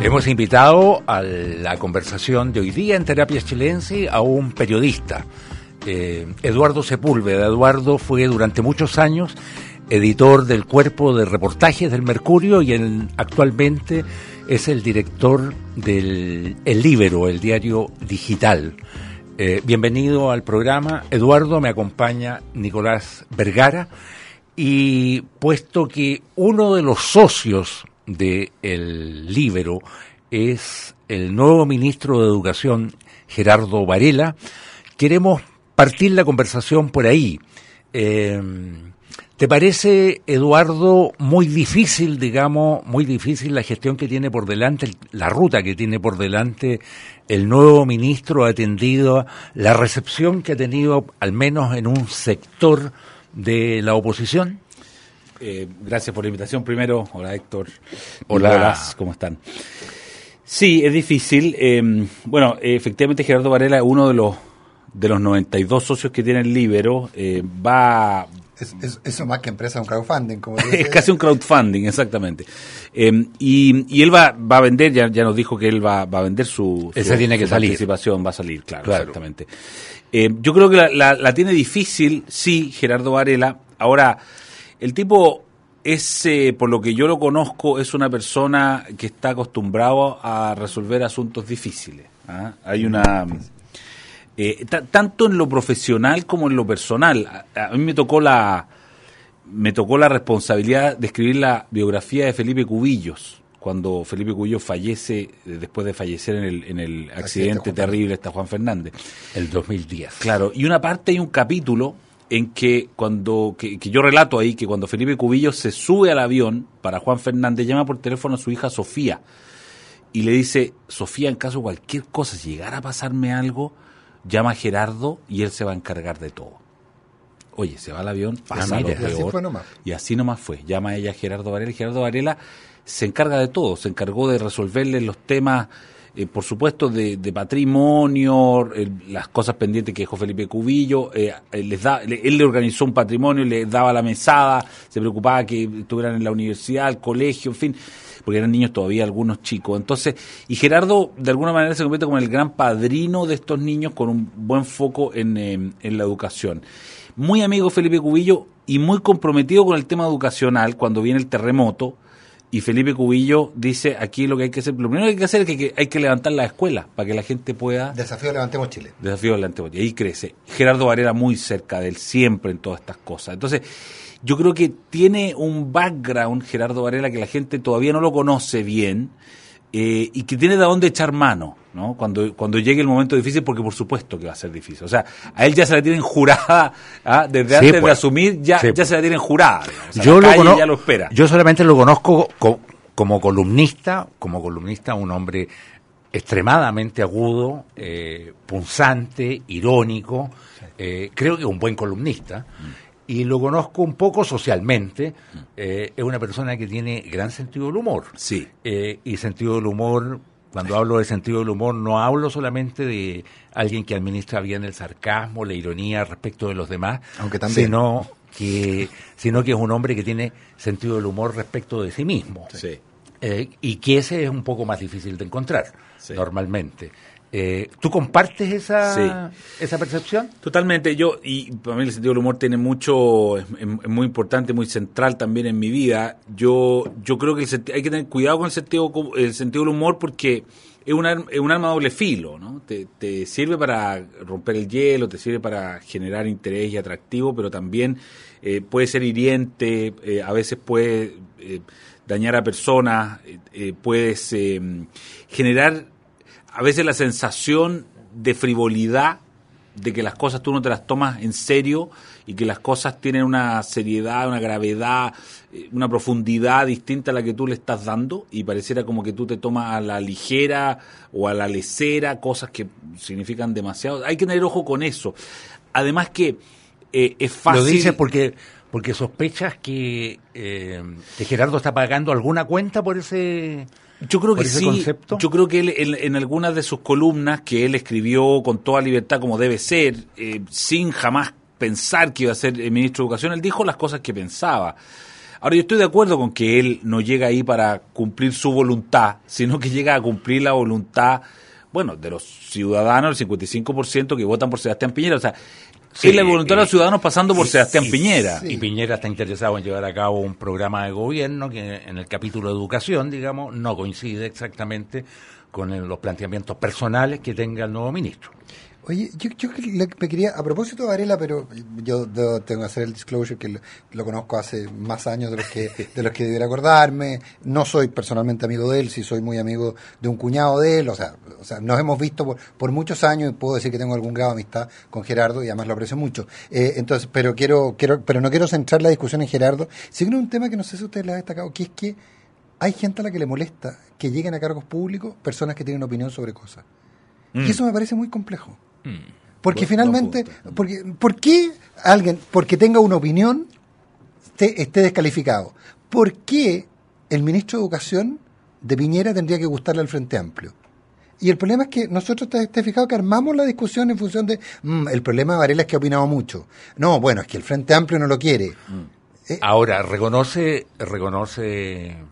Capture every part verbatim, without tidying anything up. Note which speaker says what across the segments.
Speaker 1: Hemos invitado a la conversación de hoy día en Terapia Chilense a un periodista, eh, Eduardo Sepúlveda. Eduardo fue durante muchos años editor del cuerpo de reportajes del Mercurio y en, actualmente es el director del El Líbero, el diario digital. Eh, bienvenido al programa. Eduardo, me acompaña Nicolás Vergara, y puesto que uno de los socios de El Líbero es el nuevo ministro de Educación, Gerardo Varela, queremos partir la conversación por ahí. Eh, ¿Te parece, Eduardo, muy difícil, digamos, muy difícil la gestión que tiene por delante, la ruta que tiene por delante el nuevo ministro, atendido la recepción que ha tenido, al menos en un sector de la oposición?
Speaker 2: Eh, gracias por la invitación primero. Hola, Héctor.
Speaker 1: Hola.
Speaker 2: Nicolás, ¿cómo están? Sí, es difícil. Eh, bueno, eh, efectivamente Gerardo Varela es uno de los de los noventa y dos socios que tiene el Líbero. Eh, va...
Speaker 3: Es, es, eso más que empresa, un crowdfunding, como
Speaker 2: es casi un crowdfunding, exactamente. Eh, y, y él va, va a vender, ya, ya nos dijo que él va, va a vender su,
Speaker 1: Esa
Speaker 2: su,
Speaker 1: tiene que
Speaker 2: su
Speaker 1: salir.
Speaker 2: participación, va a salir, claro,
Speaker 1: claro.
Speaker 2: exactamente. Eh, yo creo que la, la, la tiene difícil, sí, Gerardo Varela. Ahora, el tipo es, eh, por lo que yo lo conozco, es una persona que está acostumbrado a resolver asuntos difíciles. ¿ah? Hay una... Eh, t- tanto en lo profesional como en lo personal. A, a mí me tocó la me tocó la responsabilidad de escribir la biografía de Felipe Cubillos, cuando Felipe Cubillos fallece, eh, después de fallecer en el, en el accidente, accidente terrible de Juan Fernández.
Speaker 1: El dos mil diez.
Speaker 2: Claro, y una parte hay un capítulo en que cuando que, que yo relato ahí que cuando Felipe Cubillos se sube al avión para Juan Fernández, llama por teléfono a su hija Sofía y le dice: Sofía, en caso de cualquier cosa, si llegara a pasarme algo, llama a Gerardo y él se va a encargar de todo. Oye, se va al avión, pasa lo peor.
Speaker 3: Y así fue nomás.
Speaker 2: Y así nomás fue. Llama a ella a Gerardo Varela y Gerardo Varela se encarga de todo. Se encargó de resolverle los temas, eh, por supuesto, de, de patrimonio, eh, las cosas pendientes que dejó Felipe Cubillo. Eh, les da, le, él le organizó un patrimonio, le daba la mesada, se preocupaba que estuvieran en la universidad, el colegio, en fin, porque eran niños todavía, algunos chicos. Entonces, y Gerardo de alguna manera se convierte como el gran padrino de estos niños con un buen foco en, eh, en la educación. Muy amigo Felipe Cubillo y muy comprometido con el tema educacional cuando viene el terremoto, y Felipe Cubillo dice: aquí lo que hay que hacer, lo primero que hay que hacer es que, que hay que levantar la escuela para que la gente pueda...
Speaker 3: Desafío Levantemos Chile.
Speaker 2: Desafío Levantemos Chile, ahí crece. Gerardo Varela muy cerca de él siempre en todas estas cosas. Entonces, yo creo que tiene un background Gerardo Varela que la gente todavía no lo conoce bien, eh, y que tiene de dónde echar mano, ¿no? Cuando cuando llegue el momento difícil, porque por supuesto que va a ser difícil. O sea, a él ya se la tienen jurada, ¿ah? Desde
Speaker 1: sí,
Speaker 2: antes
Speaker 1: pues.
Speaker 2: de asumir, ya,
Speaker 1: sí.
Speaker 2: ya se la tienen jurada. O sea,
Speaker 1: yo,
Speaker 2: la
Speaker 1: lo cono-
Speaker 2: ya lo espera.
Speaker 1: yo solamente lo conozco co- como columnista, como columnista, un hombre extremadamente agudo, eh, punzante, irónico, sí. eh, creo que es un buen columnista. Mm. Y lo conozco un poco socialmente. Eh, es una persona que tiene gran sentido del humor.
Speaker 2: Sí.
Speaker 1: Eh, y sentido del humor, cuando hablo de sentido del humor, no hablo solamente de alguien que administra bien el sarcasmo, la ironía respecto de los demás,
Speaker 3: aunque también,
Speaker 1: sino que, sino que es un hombre que tiene sentido del humor respecto de sí mismo.
Speaker 2: Sí.
Speaker 1: Eh, y que ese es un poco más difícil de encontrar, sí. normalmente. Eh, ¿Tú compartes esa, sí. esa percepción?
Speaker 2: Totalmente. Yo, y para mí el sentido del humor tiene mucho, es, es muy importante, muy central también en mi vida. Yo yo creo que el, hay que tener cuidado con el sentido, el sentido del humor, porque es un, arma, es un arma de doble filo, ¿no? Te, te sirve para romper el hielo, te sirve para generar interés y atractivo, pero también eh, puede ser hiriente, eh, a veces puede eh, dañar a personas, eh, puedes eh, generar a veces la sensación de frivolidad, de que las cosas tú no te las tomas en serio y que las cosas tienen una seriedad, una gravedad, una profundidad distinta a la que tú le estás dando, y pareciera como que tú te tomas a la ligera o a la lecera cosas que significan demasiado. Hay que tener ojo con eso. Además que eh, es fácil...
Speaker 1: Lo dices porque... porque sospechas que, eh, que Gerardo está pagando alguna cuenta por ese...
Speaker 2: Yo creo que sí,
Speaker 1: concepto.
Speaker 2: Yo creo que él en, en algunas de sus columnas que él escribió con toda libertad como debe ser, eh, sin jamás pensar que iba a ser el ministro de Educación, él dijo las cosas que pensaba. Ahora, yo estoy de acuerdo con que él no llega ahí para cumplir su voluntad, sino que llega a cumplir la voluntad, bueno, de los ciudadanos, el cincuenta y cinco por ciento que votan por Sebastián Piñera. O sea,
Speaker 1: Sí,
Speaker 2: es la voluntad
Speaker 1: y,
Speaker 2: de los ciudadanos pasando por
Speaker 1: y,
Speaker 2: Sebastián
Speaker 1: y,
Speaker 2: Piñera.
Speaker 1: Y Piñera está interesado en llevar a cabo un programa de gobierno que en el capítulo de educación, digamos, no coincide exactamente con el, los planteamientos personales que tenga el nuevo ministro.
Speaker 3: Oye, yo, yo le- me quería, a propósito de Varela, pero yo debo- tengo que hacer el disclosure que lo, lo conozco hace más años de los que de los que debiera acordarme. No soy personalmente amigo de él, sí soy muy amigo de un cuñado de él. O sea, o sea nos hemos visto por, por muchos años y puedo decir que tengo algún grado de amistad con Gerardo y además lo aprecio mucho. Eh, entonces, pero quiero, quiero, pero no quiero centrar la discusión en Gerardo. Sí que es un tema que no sé si usted le ha destacado, que es que hay gente a la que le molesta que lleguen a cargos públicos personas que tienen opinión sobre cosas.
Speaker 2: Mm.
Speaker 3: Y eso me parece muy complejo. Porque
Speaker 2: Buen-
Speaker 3: finalmente,
Speaker 2: buen punto.
Speaker 3: porque, ¿por qué alguien, porque tenga una opinión, esté, esté descalificado? ¿Por qué el ministro de Educación de Piñera tendría que gustarle al Frente Amplio? Y el problema es que nosotros, te, te has fijado que armamos la discusión en función de, mm, el problema de Varela es que ha opinado mucho. No, bueno, es que el Frente Amplio no lo quiere. Eh,
Speaker 1: Ahora, reconoce, reconoce eh,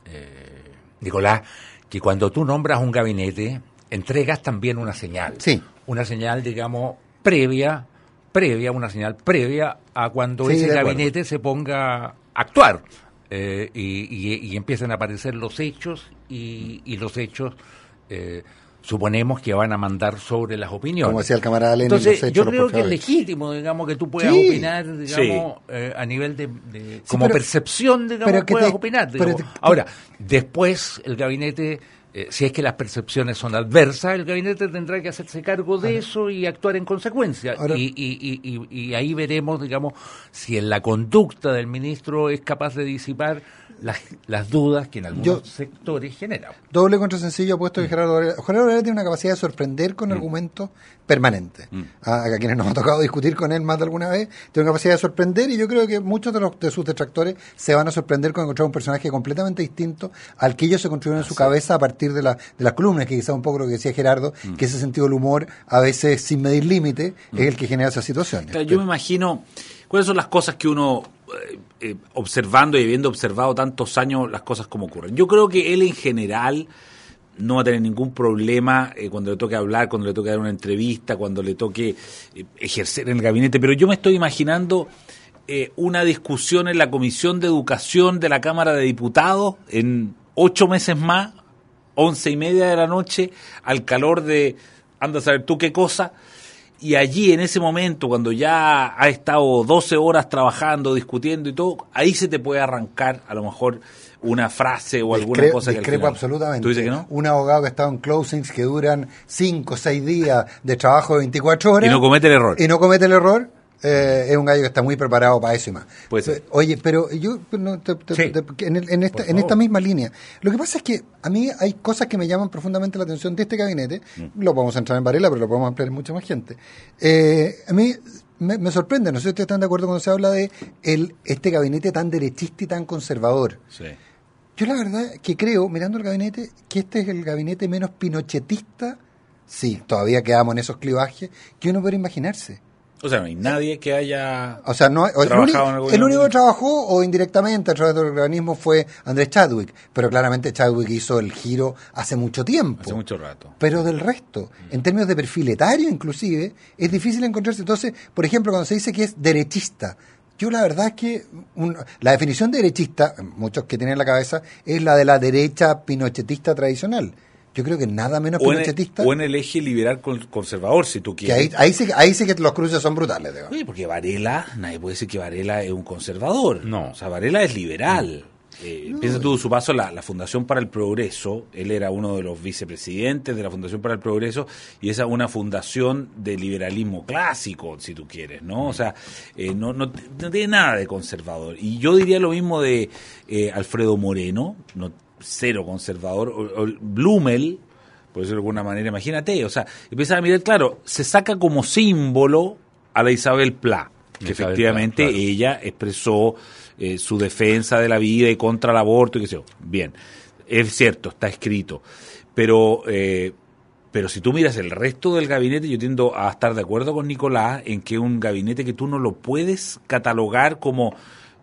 Speaker 1: Nicolás, que cuando tú nombras un gabinete, entregas también una señal.
Speaker 3: Sí.
Speaker 1: Una señal, digamos, previa, previa, una señal previa a cuando
Speaker 3: Sí,
Speaker 1: ese
Speaker 3: de acuerdo.
Speaker 1: gabinete se ponga a actuar. Eh, y, y, y empiezan a aparecer los hechos y, y los hechos eh, suponemos que van a mandar sobre las opiniones.
Speaker 3: Como decía el camarada Lenin,
Speaker 1: Entonces,
Speaker 3: los hechos,
Speaker 1: yo
Speaker 3: los
Speaker 1: creo que es
Speaker 3: portadores.
Speaker 1: legítimo, digamos, que tú puedas
Speaker 3: Sí.
Speaker 1: opinar, digamos, eh, a nivel de, de- como
Speaker 3: pero-
Speaker 1: percepción, digamos,
Speaker 3: pero que
Speaker 1: puedas
Speaker 3: te-
Speaker 1: opinar.
Speaker 3: pero
Speaker 1: digamos.
Speaker 3: te-
Speaker 1: Ahora, después el gabinete, eh, si es que las percepciones son adversas, el gabinete tendrá que hacerse cargo de eso y actuar en consecuencia.
Speaker 3: Ahora-
Speaker 1: y, y, y, y, y ahí veremos, digamos, si en la conducta del ministro es capaz de disipar las, las dudas que en algunos
Speaker 3: Yo-
Speaker 1: sectores generan.
Speaker 3: Doble contra sencillo apuesto que Gerardo Varela. Gerardo Varela tiene una capacidad de sorprender con argumentos permanentes. A, a quienes nos ha tocado discutir con él más de alguna vez, tiene una capacidad de sorprender y yo creo que muchos de, los, de sus detractores se van a sorprender con encontrar un personaje completamente distinto al que ellos se construyeron en su cabeza a partir de, la, de las columnas, que quizá un poco lo que decía Gerardo, que ese sentido del humor, a veces sin medir límite, es el que genera esas situaciones.
Speaker 2: Claro, yo me imagino cuáles son las cosas que uno, eh, eh, observando y habiendo observado tantos años, las cosas como ocurren. Yo creo que él en general no va a tener ningún problema eh, cuando le toque hablar, cuando le toque dar una entrevista, cuando le toque eh, ejercer en el gabinete, pero yo me estoy imaginando eh, una discusión en la Comisión de Educación de la Cámara de Diputados en ocho meses más, once y media de la noche, al calor de, anda a saber tú qué cosa. Y allí, en ese momento, cuando ya ha estado doce horas trabajando, discutiendo y todo, ahí se te puede arrancar, a lo mejor, una frase o alguna
Speaker 3: Discre-
Speaker 2: cosa que al
Speaker 3: discrepo
Speaker 2: final-
Speaker 3: absolutamente.
Speaker 2: ¿Tú dices que no?
Speaker 3: Un abogado que ha estado en closings que duran cinco o seis días de trabajo de veinticuatro horas.
Speaker 2: Y no comete el error.
Speaker 3: Y no comete el error. eh, es un gallo que está muy preparado para eso y más.
Speaker 2: Puede ser.
Speaker 3: Eh, Oye, pero yo pero no, te- te-
Speaker 1: Sí.
Speaker 3: te- en, el- en esta,
Speaker 1: Por
Speaker 3: en esta
Speaker 1: favor.
Speaker 3: misma línea. Lo que pasa es que a mí hay cosas que me llaman profundamente la atención de este gabinete.
Speaker 2: Mm.
Speaker 3: Lo podemos entrar en Varela, pero lo podemos ampliar en mucha más gente. Eh, a mí me, me sorprende, no sé si ustedes están de acuerdo cuando se habla de el, este gabinete tan derechista y tan conservador.
Speaker 2: Sí.
Speaker 3: Yo la verdad que creo, mirando el gabinete, que este es el gabinete menos pinochetista, sí, todavía quedamos en esos clivajes, que uno puede imaginarse.
Speaker 2: O sea, no hay nadie que haya...
Speaker 3: O sea, no, o el,
Speaker 2: Trabajado
Speaker 3: único,
Speaker 2: en el
Speaker 3: el
Speaker 2: gobierno.
Speaker 3: único que trabajó o indirectamente a través del organismo fue Andrés Chadwick, pero claramente Chadwick hizo el giro hace mucho tiempo.
Speaker 2: Hace mucho rato.
Speaker 3: Pero del resto, en términos de perfil etario inclusive, es difícil encontrarse. Entonces, por ejemplo, cuando se dice que es derechista, yo la verdad es que un- la definición de derechista, muchos que tienen en la cabeza, es la de la derecha pinochetista tradicional. Yo creo que nada menos
Speaker 2: O en, el,
Speaker 3: pinochetista,
Speaker 2: o en el eje liberal con- conservador, si tú
Speaker 3: que
Speaker 2: quieres.
Speaker 3: ahí, ahí, sí, ahí sí que los cruces son brutales. Digo.
Speaker 2: Oye, porque Varela, nadie puede decir que Varela es un conservador.
Speaker 1: No.
Speaker 2: O sea, Varela es liberal. Eh, Piensa tú, su paso a la, la Fundación para el Progreso, él era uno de los vicepresidentes de la Fundación para el Progreso, y esa es una fundación de liberalismo clásico, si tú quieres, ¿no? O sea, eh, no, no, no tiene nada de conservador. Y yo diría lo mismo de eh, Alfredo Moreno, no, cero conservador, o, o Blumel, por decirlo de alguna manera, imagínate, o sea, empieza a mirar, claro, se saca como símbolo a la Isabel Pla, que
Speaker 1: Isabel
Speaker 2: efectivamente
Speaker 1: Pla, claro.
Speaker 2: ella expresó eh, su defensa de la vida y contra el aborto y qué sé yo. Bien, es cierto, está escrito, pero eh, pero si tú miras el resto del gabinete, yo tiendo a estar de acuerdo con Nicolás en que es un gabinete que tú no lo puedes catalogar como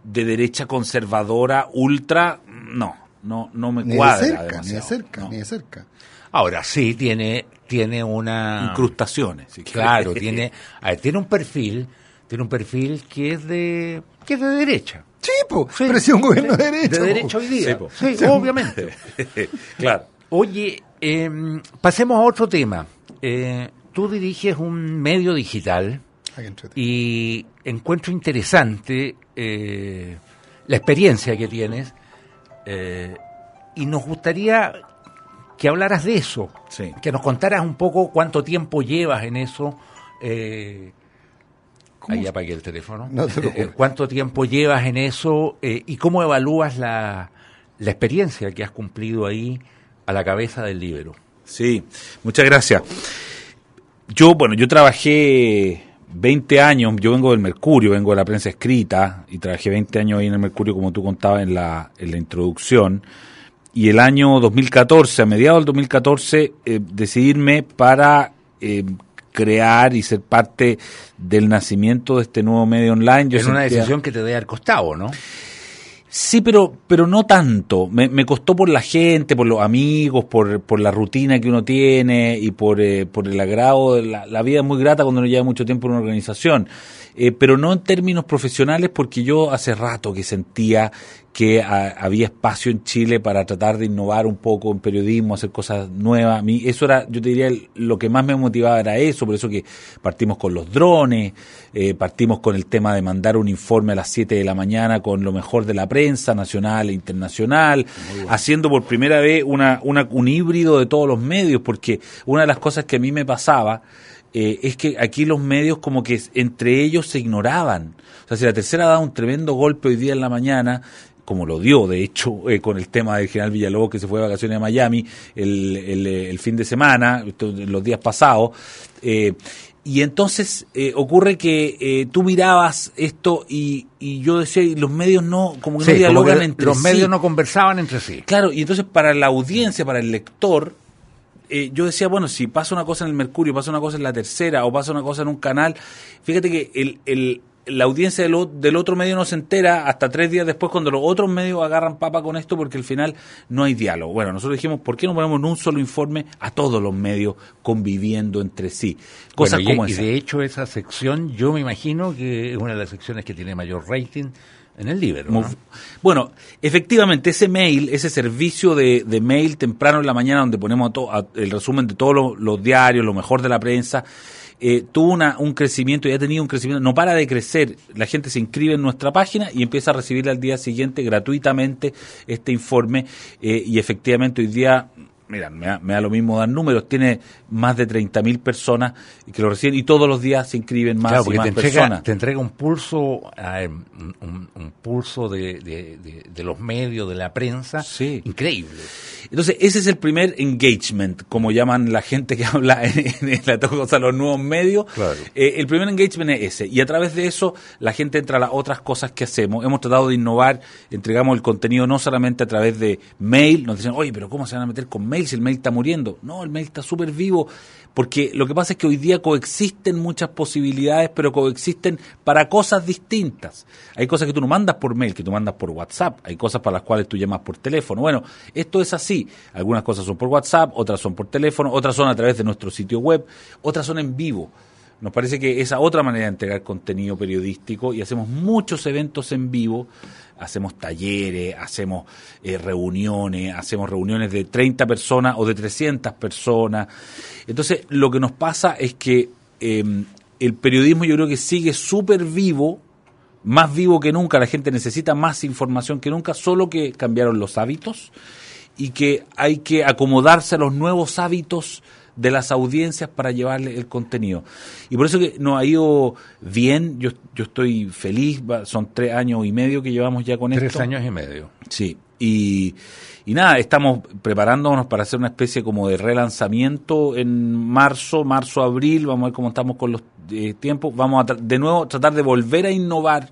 Speaker 2: de derecha conservadora, ultra, no, no, no me
Speaker 3: ni
Speaker 2: cuadra
Speaker 3: de cerca,
Speaker 2: demasiado.
Speaker 3: Ni de cerca,
Speaker 2: no.
Speaker 3: ni de cerca.
Speaker 1: Ahora sí tiene tiene una
Speaker 2: incrustaciones. Si
Speaker 1: claro, tiene a ver, tiene un perfil, tiene un perfil que es de que es de derecha.
Speaker 3: Sí, po, sí, pero si es un gobierno
Speaker 1: sí,
Speaker 3: de derecha.
Speaker 1: De derecha hoy día.
Speaker 2: Sí, po.
Speaker 1: Sí, sí, obviamente.
Speaker 2: Claro.
Speaker 1: Oye, eh, pasemos a otro tema. Eh, tú diriges un medio digital y encuentro interesante eh, la experiencia que tienes eh, y nos gustaría que hablaras de eso,
Speaker 2: sí.
Speaker 1: que nos contaras un poco cuánto tiempo llevas en eso. Eh, ahí apagué el teléfono.
Speaker 3: No te
Speaker 1: eh, ¿Cuánto tiempo llevas en eso eh, y cómo evalúas la, la experiencia que has cumplido ahí a la cabeza del Líbero?
Speaker 2: Sí, muchas gracias. Yo, bueno, yo trabajé veinte años, yo vengo del Mercurio, vengo de la prensa escrita y trabajé veinte años ahí en el Mercurio, como tú contabas en la, en la introducción. Y el año dos mil catorce, a mediados del dos mil catorce, eh, decidirme para eh, crear y ser parte del nacimiento de este nuevo medio online. Yo
Speaker 1: es una
Speaker 2: sentía...
Speaker 1: decisión que te debe haber costado, ¿no?
Speaker 2: Sí, pero pero no tanto. Me, me costó por la gente, por los amigos, por por la rutina que uno tiene y por eh, por el agrado. La, la vida es muy grata cuando uno lleva mucho tiempo en una organización, eh, pero no en términos profesionales, porque yo hace rato que sentía que a, había espacio en Chile para tratar de innovar un poco en periodismo, hacer cosas nuevas. A mí eso era, yo te diría, lo que más me motivaba era eso, por eso que partimos con los drones, eh, partimos con el tema de mandar un informe a las siete de la mañana con lo mejor de la prensa nacional e internacional, bueno. Haciendo por primera vez una, una un híbrido de todos los medios, porque una de las cosas que a mí me pasaba eh, es que aquí los medios como que entre ellos se ignoraban. O sea, si la Tercera da un tremendo golpe hoy día en la mañana, como lo dio, de hecho, eh, con el tema del general Villalobos que se fue de vacaciones a Miami el, el, el fin de semana, los días pasados, eh, y entonces eh, ocurre que eh, tú mirabas esto y, y yo decía, y los medios no, como que
Speaker 1: sí,
Speaker 2: no dialogan
Speaker 1: que
Speaker 2: entre
Speaker 1: los
Speaker 2: sí.
Speaker 1: Los medios no conversaban entre sí.
Speaker 2: Claro, y entonces para la audiencia, para el lector, eh, yo decía, bueno, si pasa una cosa en el Mercurio, pasa una cosa en la Tercera, o pasa una cosa en un canal, fíjate que el... el la audiencia del, del otro medio no se entera hasta tres días después cuando los otros medios agarran papa con esto, porque al final no hay diálogo. Bueno, nosotros dijimos, ¿por qué no ponemos en un solo informe a todos los medios conviviendo entre sí? Cosas
Speaker 1: bueno, y,
Speaker 2: como
Speaker 1: y
Speaker 2: esa.
Speaker 1: de hecho esa sección yo me imagino que es una de las secciones que tiene mayor rating en el Líbero, ¿no?
Speaker 2: Bueno, efectivamente, ese mail, ese servicio de, de mail temprano en la mañana donde ponemos a to, a, el resumen de todos los, los diarios, lo mejor de la prensa, Eh, tuvo una, un crecimiento y ha tenido un crecimiento, no para de crecer. La gente se inscribe en nuestra página y empieza a recibir al día siguiente gratuitamente este informe eh, y efectivamente hoy día, mira, me da, me da lo mismo dar números, tiene más de treinta mil personas que lo reciben y todos los días se inscriben más
Speaker 1: claro,
Speaker 2: y más
Speaker 1: te entrega,
Speaker 2: personas.
Speaker 1: Te entrega un pulso, eh, un, un pulso de, de, de, de los medios, de la prensa,
Speaker 2: sí.
Speaker 1: Increíble.
Speaker 2: Entonces, ese es el primer engagement, como llaman la gente que habla en, en la cosa, los nuevos medios.
Speaker 1: Claro.
Speaker 2: Eh, el primer engagement es ese. Y a través de eso, la gente entra a las otras cosas que hacemos. Hemos tratado de innovar, entregamos el contenido no solamente a través de mail. Nos dicen, oye, pero ¿cómo se van a meter con mail si el mail está muriendo? No, el mail está súper vivo. Porque lo que pasa es que hoy día coexisten muchas posibilidades, pero coexisten para cosas distintas. Hay cosas que tú no mandas por mail, que tú mandas por WhatsApp. Hay cosas para las cuales tú llamas por teléfono. Bueno, esto es así. Algunas cosas son por WhatsApp, otras son por teléfono, otras son a través de nuestro sitio web, otras son en vivo. Nos parece que esa otra manera de entregar contenido periodístico, y hacemos muchos eventos en vivo, hacemos talleres, hacemos eh, reuniones, hacemos reuniones de treinta personas o de trescientas personas. Entonces, lo que nos pasa es que eh, el periodismo yo creo que sigue súper vivo, más vivo que nunca, la gente necesita más información que nunca, solo que cambiaron los hábitos y que hay que acomodarse a los nuevos hábitos de las audiencias para llevarle el contenido. Y por eso que nos ha ido bien, yo yo estoy feliz, son tres años y medio que llevamos ya con
Speaker 1: tres
Speaker 2: esto.
Speaker 1: Tres años y medio.
Speaker 2: Sí, y, y nada, estamos preparándonos para hacer una especie como de relanzamiento en marzo, marzo, abril, vamos a ver cómo estamos con los eh, tiempos, vamos a tra- de nuevo tratar de volver a innovar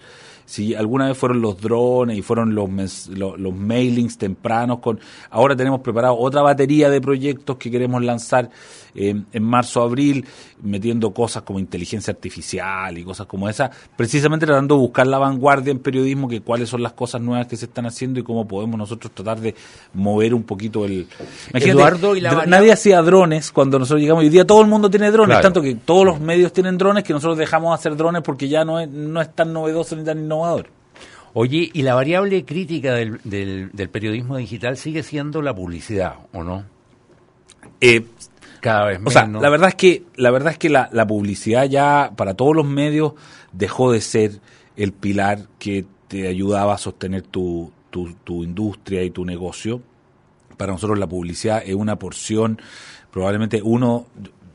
Speaker 2: si alguna vez fueron los drones y fueron los, mes, los, los mailings tempranos, con ahora tenemos preparado otra batería de proyectos que queremos lanzar eh, en marzo, abril, metiendo cosas como inteligencia artificial y cosas como esa, precisamente tratando de buscar la vanguardia en periodismo, que cuáles son las cosas nuevas que se están haciendo y cómo podemos nosotros tratar de mover un poquito el... Imagínate,
Speaker 1: Eduardo, y la
Speaker 2: dr- nadie hacía drones cuando nosotros llegamos, hoy día todo el mundo tiene drones,
Speaker 1: Claro.
Speaker 2: tanto que todos los medios tienen drones que nosotros dejamos de hacer drones porque ya no es, no es tan novedoso ni tan innovador.
Speaker 1: Oye, ¿y la variable crítica del, del, del periodismo digital sigue siendo la publicidad, o no?
Speaker 2: Eh,
Speaker 1: Cada vez
Speaker 2: o
Speaker 1: menos.
Speaker 2: sea, la verdad es que la verdad es que la, la publicidad ya para todos los medios dejó de ser el pilar que te ayudaba a sostener tu, tu, tu industria y tu negocio. Para nosotros la publicidad es una porción, probablemente uno,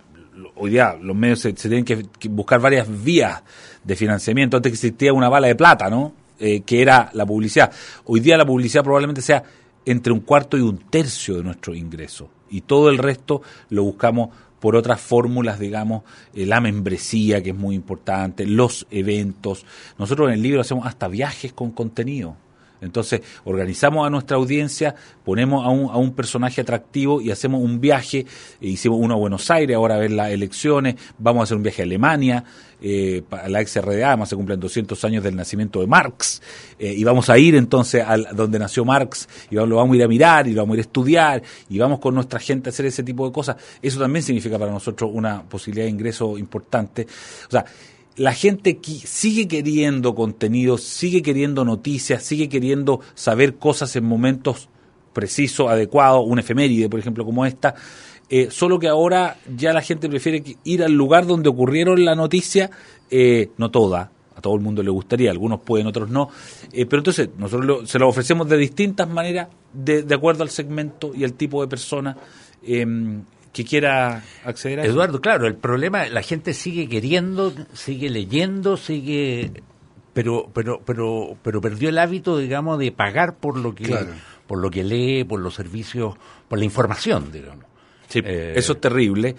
Speaker 2: hoy día los medios se, se tienen que, que buscar varias vías de financiamiento. Antes existía una bala de plata, ¿no? Eh, que era la publicidad. Hoy día la publicidad probablemente sea entre un cuarto y un tercio de nuestro ingreso. Y todo el resto lo buscamos por otras fórmulas, digamos, eh, la membresía, que es muy importante, los eventos. Nosotros en el libro hacemos hasta viajes con contenido. Entonces, organizamos a nuestra audiencia, ponemos a un, a un personaje atractivo y hacemos un viaje. Eh, hicimos uno a Buenos Aires, ahora a ver las elecciones. Vamos a hacer un viaje a Alemania, eh, a la ex R D A, además se cumplen doscientos años del nacimiento de Marx. Eh, y vamos a ir entonces a donde nació Marx, y vamos, lo vamos a ir a mirar, y lo vamos a ir a estudiar, y vamos con nuestra gente a hacer ese tipo de cosas. Eso también significa para nosotros una posibilidad de ingreso importante. O sea, la gente sigue queriendo contenido, sigue queriendo noticias, sigue queriendo saber cosas en momentos precisos, adecuados, una efeméride, por ejemplo, como esta, eh, solo que ahora ya la gente prefiere ir al lugar donde ocurrieron la noticia, eh, no toda, a todo el mundo le gustaría, algunos pueden, otros no, eh, pero entonces nosotros lo, se lo ofrecemos de distintas maneras, de, de acuerdo al segmento y al tipo de persona eh, que quiera acceder a eso.
Speaker 1: Eduardo, claro, el problema, la gente sigue queriendo, sigue leyendo, sigue, pero, pero, pero, pero perdió el hábito, digamos, de pagar por lo que,
Speaker 3: Claro.
Speaker 1: por lo que lee, por los servicios, por la información, digamos.
Speaker 2: Sí,
Speaker 1: Eh,
Speaker 2: eso es terrible.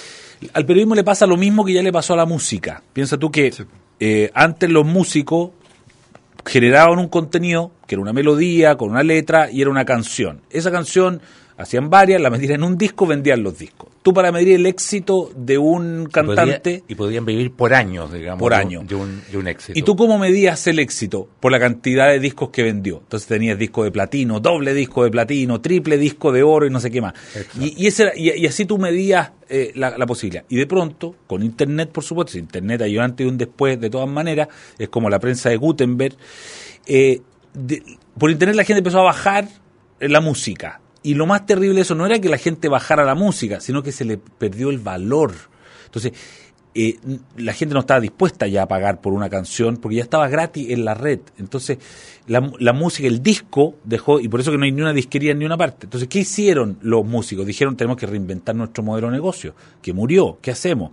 Speaker 2: Al periodismo le pasa lo mismo que ya le pasó a la música. Piensa tú que
Speaker 3: Sí.
Speaker 2: eh, antes los músicos generaban un contenido que era una melodía con una letra y era una canción. Esa canción hacían varias, la metían en un disco, vendían los discos. Tú, para medir el éxito de un cantante...
Speaker 1: Podía- y podían vivir por años, digamos.
Speaker 2: Por
Speaker 1: de
Speaker 2: año.
Speaker 1: un- De un, de un éxito.
Speaker 2: ¿Y tú cómo medías el éxito? Por la cantidad de discos que vendió. Entonces tenías disco de platino, doble disco de platino, triple disco de oro y no sé qué más. Y, y, ese era- y, y así tú medías eh, la, la posibilidad. Y de pronto, con Internet, por supuesto, Internet hay un antes y un después, de todas maneras, es como la prensa de Gutenberg. Eh, de- por Internet la gente empezó a bajar eh, la música. Y lo más terrible de eso no era que la gente bajara la música, sino que se le perdió el valor. Entonces, eh, la gente no estaba dispuesta ya a pagar por una canción porque ya estaba gratis en la red. Entonces, la, la música, el disco dejó, y por eso que no hay ni una disquería en ni una parte. Entonces, ¿qué hicieron los músicos? Dijeron, tenemos que reinventar nuestro modelo de negocio, que murió, ¿qué hacemos?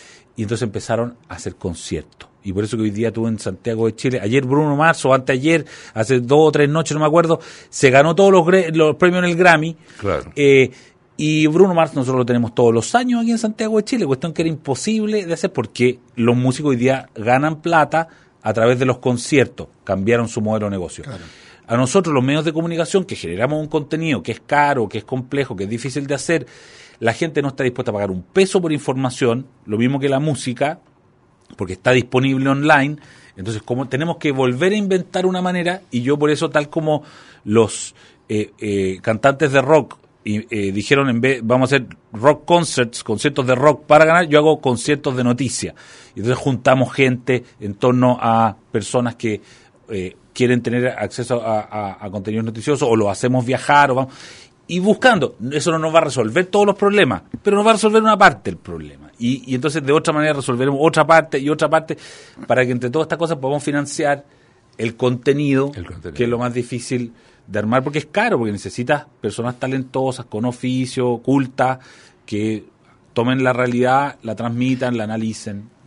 Speaker 2: Y entonces empezaron a hacer conciertos. Y por eso que hoy día tú en Santiago de Chile, ayer Bruno Mars o anteayer, hace dos o tres noches, no me acuerdo, se ganó todos los, gre- los premios en el Grammy.
Speaker 1: Claro.
Speaker 2: Eh, y Bruno Mars nosotros lo tenemos todos los años aquí en Santiago de Chile, cuestión que era imposible de hacer porque los músicos hoy día ganan plata a través de los conciertos, cambiaron su modelo de negocio.
Speaker 3: Claro.
Speaker 2: A nosotros los medios de comunicación que generamos un contenido que es caro, que es complejo, que es difícil de hacer, la gente no está dispuesta a pagar un peso por información, lo mismo que la música, porque está disponible online. Entonces, como tenemos que volver a inventar una manera, y yo por eso, tal como los eh, eh, cantantes de rock y, eh, dijeron, en vez vamos a hacer rock concerts, conciertos de rock para ganar, yo hago conciertos de noticias. Y entonces juntamos gente en torno a personas que eh, quieren tener acceso a, a, a contenidos noticiosos, o lo hacemos viajar, o vamos... Y buscando, eso no nos va a resolver todos los problemas, pero nos va a resolver una parte del problema. Y, y entonces de otra manera resolveremos otra parte y otra parte para que entre todas estas cosas podamos financiar el contenido,
Speaker 1: El contenido.
Speaker 2: que es lo más difícil de armar, porque es caro, porque necesitas personas talentosas, con oficio, cultas, que tomen la realidad, la transmitan, la analicen.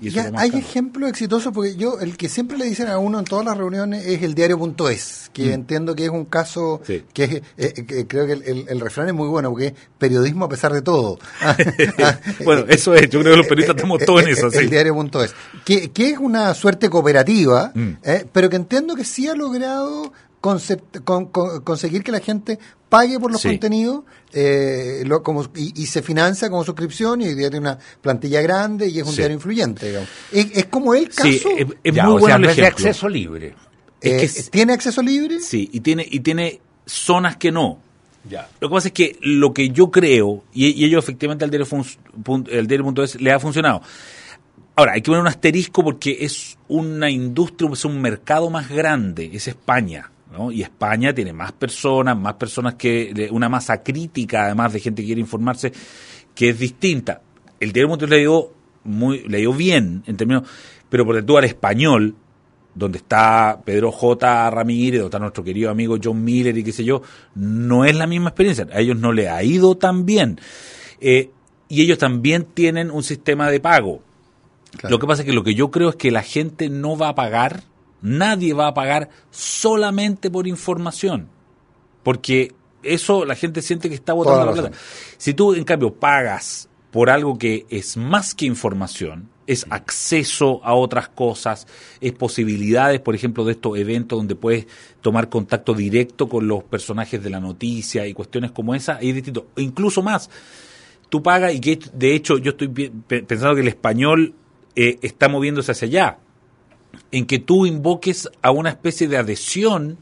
Speaker 2: Y eso
Speaker 3: ya,
Speaker 2: es lo más
Speaker 3: hay
Speaker 2: caro.
Speaker 3: ejemplos exitosos, porque yo, el que siempre le dicen a uno en todas las reuniones es el diario punto es, que
Speaker 2: Mm.
Speaker 3: entiendo que es un caso,
Speaker 2: Sí.
Speaker 3: que, es, eh, que creo que el, el, el refrán es muy bueno, porque es periodismo a pesar de todo.
Speaker 2: Bueno, eso es, yo creo que los periodistas estamos todos en eso, sí.
Speaker 3: El diario punto es, que, que es una suerte cooperativa,
Speaker 2: Mm.
Speaker 3: eh, pero que entiendo que sí ha logrado concept- con, con- conseguir que la gente pague por los
Speaker 2: Sí.
Speaker 3: contenidos eh, lo, como, y, y se financia como suscripción, y hoy día tiene una plantilla grande y es un
Speaker 2: Sí.
Speaker 3: diario influyente, digamos. Es, es como el caso.
Speaker 2: Sí, es, es
Speaker 1: Ya,
Speaker 2: muy
Speaker 1: o
Speaker 2: bueno
Speaker 1: sea,
Speaker 2: el
Speaker 1: no es de
Speaker 2: ejemplo.
Speaker 1: acceso libre.
Speaker 2: es que
Speaker 3: eh,
Speaker 2: es-
Speaker 3: ¿Tiene acceso libre?
Speaker 2: Sí, y tiene, y tiene zonas que no.
Speaker 1: Ya.
Speaker 2: Lo que pasa es que lo que yo creo, y, y ello efectivamente al diario, fun- pun- el diario punto es le ha funcionado. Ahora, hay que poner un asterisco porque es una industria, es un mercado más grande, es España, ¿no? Y España tiene más personas, más personas que, de- una masa crítica, además de gente que quiere informarse, que es distinta. El diario punto es le dio muy, le dio bien, en términos, pero por tú al español, donde está Pedro J. Ramírez, donde está nuestro querido amigo John Miller y qué sé yo, no es la misma experiencia. A ellos no les ha ido tan bien. Eh, y ellos también tienen un sistema de pago.
Speaker 3: Claro.
Speaker 2: Lo que pasa es que lo que yo creo es que la gente no va a pagar, nadie va a pagar solamente por información. Porque eso la gente siente que está botando
Speaker 3: Toda
Speaker 2: la
Speaker 3: la
Speaker 2: plata. Si tú, en cambio, pagas por algo que es más que información, es acceso a otras cosas, es posibilidades, por ejemplo, de estos eventos donde puedes tomar contacto directo con los personajes de la noticia y cuestiones como esa, es distinto. E incluso más, tú pagas, y que de hecho yo estoy pi- pe- pensando que el español eh, está moviéndose hacia allá, en que tú invoques a una especie de adhesión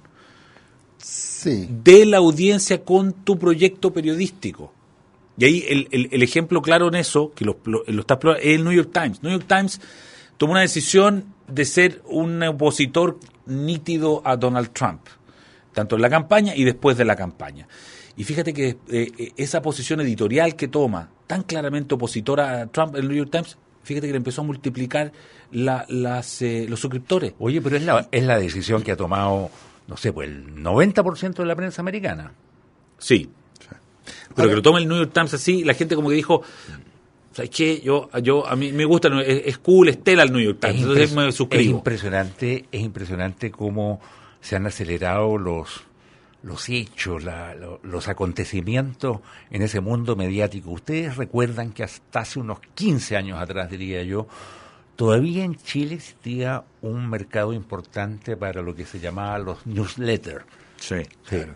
Speaker 3: Sí.
Speaker 2: de la audiencia con tu proyecto periodístico. Y ahí el, el, el ejemplo claro en eso, que lo, lo, lo está explorando, es el New York Times. New York Times tomó una decisión de ser un opositor nítido a Donald Trump, tanto en la campaña y después de la campaña. Y fíjate que eh, esa posición editorial que toma, tan claramente opositora a Trump, el New York Times, fíjate que le empezó a multiplicar la, las, eh, los suscriptores.
Speaker 1: Oye, pero es la, es la decisión que ha tomado, no sé, pues el noventa por ciento de la prensa americana.
Speaker 2: Sí. Pero que lo tome el New York Times así, la gente como que dijo, ¿sabes qué? Yo, yo, a mí me gusta, es, es cool, es tela el New York Times,
Speaker 1: Es
Speaker 2: entonces
Speaker 1: impres-
Speaker 2: me
Speaker 1: Es
Speaker 2: suscribo.
Speaker 1: impresionante, es impresionante cómo se han acelerado los los hechos, la, lo- los acontecimientos en ese mundo mediático. Ustedes recuerdan que hasta hace unos quince años atrás, diría yo, todavía en Chile existía un mercado importante para lo que se llamaba los newsletters.
Speaker 2: Sí.
Speaker 1: Claro.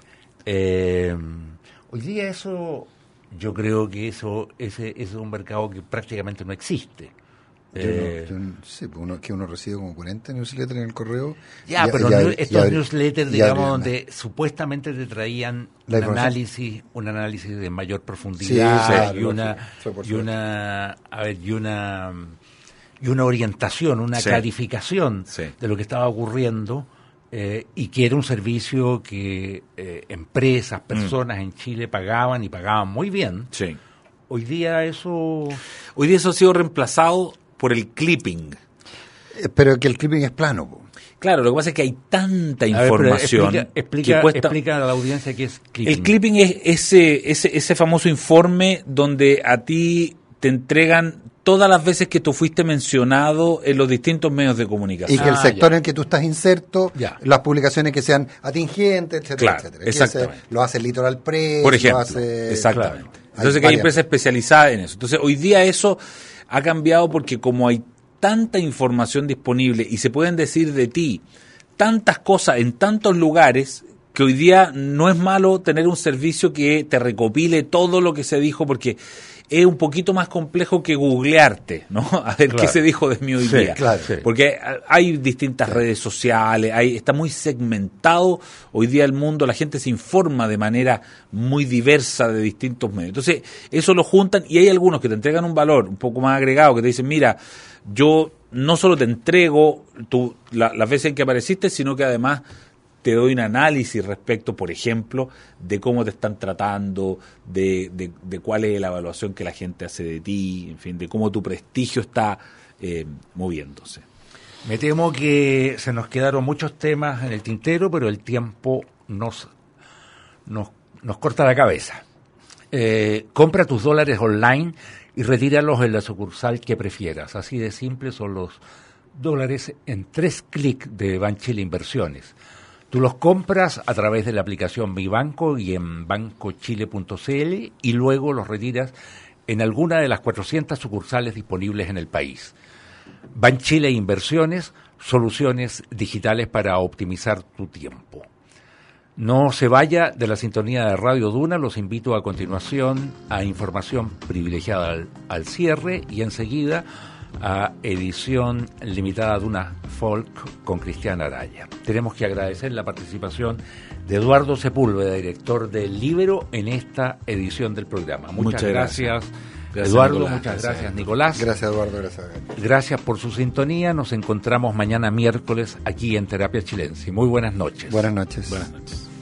Speaker 1: Eh, hoy día eso, yo creo que eso ese, ese es un mercado que prácticamente no existe.
Speaker 3: Yo
Speaker 1: Eh,
Speaker 3: no- yo no- sí, pues uno, que uno recibe como cuarenta newsletters en el correo.
Speaker 1: Ya,
Speaker 3: y-
Speaker 1: pero
Speaker 3: y
Speaker 1: new-
Speaker 3: abri- y
Speaker 1: estos
Speaker 3: abri-
Speaker 1: newsletters,
Speaker 3: y
Speaker 1: digamos,
Speaker 3: abri-
Speaker 1: donde supuestamente te traían
Speaker 3: La
Speaker 1: un
Speaker 3: información.
Speaker 1: análisis, un análisis de mayor profundidad
Speaker 3: Sí, claro,
Speaker 1: y una,
Speaker 3: lógico, fue por
Speaker 1: y
Speaker 3: suerte.
Speaker 1: una, a ver, y una, y una orientación, una
Speaker 2: Sí.
Speaker 1: clarificación
Speaker 2: Sí.
Speaker 1: de lo que estaba ocurriendo, eh, y que era un servicio que eh, empresas, personas en Chile pagaban y pagaban muy bien.
Speaker 2: Sí.
Speaker 1: Hoy día eso...
Speaker 2: Hoy día eso ha sido reemplazado por el clipping.
Speaker 3: Eh, Pero que el clipping es plano, po.
Speaker 2: Claro, lo que pasa es que hay tanta
Speaker 1: A ver, pero
Speaker 2: información
Speaker 1: explica, explica,
Speaker 2: que cuesta...
Speaker 1: explica a la audiencia qué es clipping.
Speaker 2: El clipping es ese, ese, ese famoso informe donde a ti te entregan todas las veces que tú fuiste mencionado en los distintos medios de
Speaker 3: Y
Speaker 2: comunicación.
Speaker 3: que el
Speaker 1: Ah,
Speaker 3: sector
Speaker 1: ya.
Speaker 3: en el que tú estás inserto,
Speaker 1: Ya.
Speaker 3: las publicaciones que sean atingentes, etcétera,
Speaker 2: Claro,
Speaker 3: etcétera. Que
Speaker 2: exactamente.
Speaker 3: ese lo hace el Litoral Press,
Speaker 2: Por
Speaker 3: lo
Speaker 2: ejemplo,
Speaker 3: hace-
Speaker 2: exactamente.
Speaker 3: Claro.
Speaker 2: Entonces
Speaker 3: Hay
Speaker 2: que hay
Speaker 3: varias.
Speaker 2: empresas especializadas en eso. Entonces hoy día eso ha cambiado porque como hay tanta información disponible y se pueden decir de ti tantas cosas en tantos lugares, que hoy día no es malo tener un servicio que te recopile todo lo que se dijo, porque es un poquito más complejo que googlearte, ¿no? A ver
Speaker 1: Claro.
Speaker 2: qué se dijo de mí hoy
Speaker 1: Sí,
Speaker 2: día.
Speaker 3: claro,
Speaker 1: sí.
Speaker 2: Porque hay distintas redes sociales, hay, está muy segmentado hoy día el mundo, la gente se informa de manera muy diversa de distintos medios. Entonces, eso lo juntan y hay algunos que te entregan un valor un poco más agregado, que te dicen, mira, yo no solo te entrego tu, la- las veces en que apareciste, sino que además te doy un análisis respecto, por ejemplo, de cómo te están tratando, de, de, de cuál es la evaluación que la gente hace de ti, en fin, de cómo tu prestigio está eh, moviéndose.
Speaker 1: Me temo que se nos quedaron muchos temas en el tintero, pero el tiempo nos, nos, nos corta la cabeza. Eh, compra tus dólares online y retíralos en la sucursal que prefieras. Así de simple son los dólares en tres clics de Banchile Inversiones. Tú los compras a través de la aplicación Mi Banco y en banco chile punto c l y luego los retiras en alguna de las cuatrocientas sucursales disponibles en el país. Banchile Inversiones, soluciones digitales para optimizar tu tiempo. No se vaya de la sintonía de Radio Duna, los invito a continuación a información privilegiada al, al cierre y enseguida a edición limitada Duna Folk con Cristian Araya. Tenemos que agradecer la participación de Eduardo Sepúlveda, director del Líbero, en esta edición del programa. Muchas, muchas gracias, gracias, gracias Eduardo, Nicolás, muchas gracias, gracias Nicolás.
Speaker 3: Gracias Eduardo, gracias.
Speaker 1: Gracias por su sintonía, nos encontramos mañana miércoles aquí en Terapia Chilense. Muy buenas noches.
Speaker 3: Buenas noches.
Speaker 2: Buenas noches.